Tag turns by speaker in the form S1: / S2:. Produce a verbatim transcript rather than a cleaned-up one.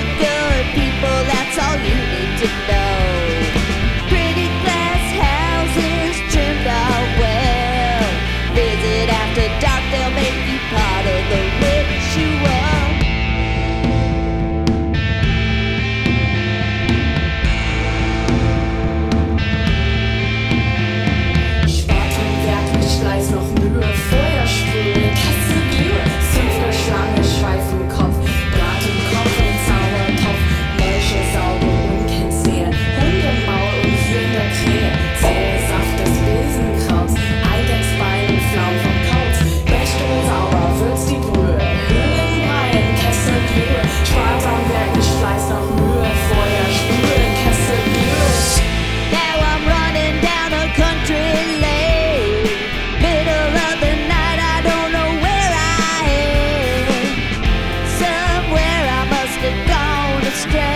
S1: the good people, that's all you need to know. Pretty glass houses trimmed out well. Visit after dark, they'll make you part of the ritual.
S2: Spatenwerk mit Schleiß noch Mühe, Feuer sprühen, Kessel glühen, Zündler Schlange, Schweif im Kopf, Brat im Kopf und Zaubertopf, Molche sauber und kennt sehr, Hunde im Maul und hier in der Krähe, Zähne Saft des Besenkrauts, Eidechsbein und Flaum vom Kauz, wäscht und sauber, würzt die Brühe, Höhlen Breien, Kessel glühe, Spatenwerk mit Schleiß noch Mühe, Feuer sprühen, Kessel glühen.
S1: Now I'm running down a country lane, middle of the night, I don't know where I am. Somewhere I must have gone astray.